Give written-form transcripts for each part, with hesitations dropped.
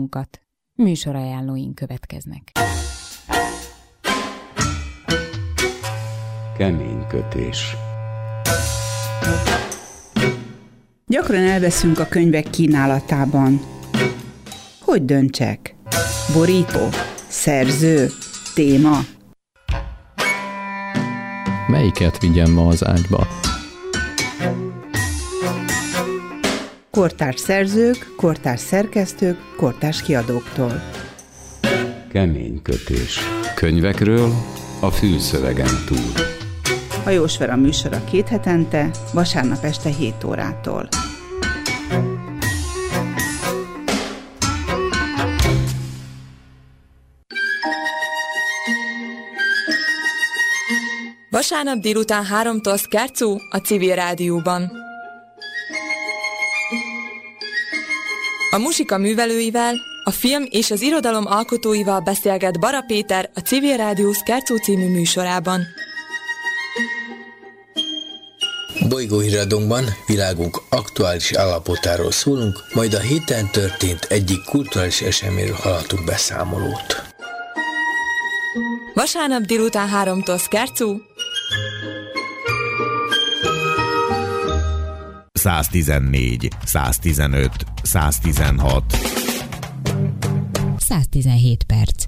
magunkat. Műsorajánlóink következnek. Keménykötés. Gyakran elveszünk a könyvek kínálatában. Hogy döntsek? Borító? Szerző? Téma? Melyiket vigyem ma az ágyba? Kortárs szerzők, kortárs szerkesztők, kortárs kiadóktól. Keménykötés. Könyvekről a fülszövegen túl. Hajós Vera műsora 2 hetente, vasárnap este 7 órától. Vasárnap délután 3-tól Szkárczó a Civil Rádióban. A muzsika művelőivel, a film és az irodalom alkotóival beszélget Bara Péter a Civil Rádió Szkárczó című műsorában. Bolygóhíradónkban világunk aktuális állapotáról szólunk, majd a héten történt egyik kulturális eseményről hallhatunk beszámolót. Vasárnap délután 3-tól Szkárczó. 114, 115, 116. 117 perc.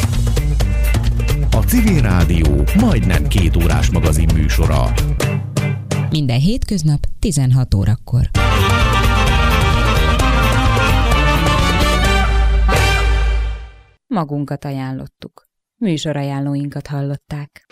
A Civil Rádió majdnem 2 órás magazin műsora. Minden hétköznap 16 órakor. Magunkat ajánlottuk. Műsorajánlóinkat hallották.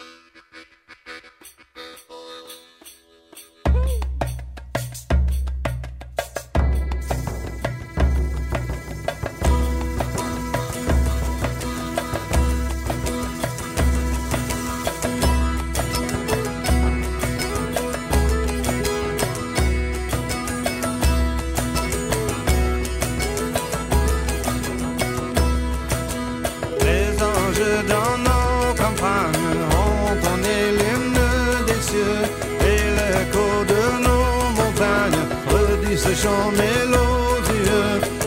Chant mélodieux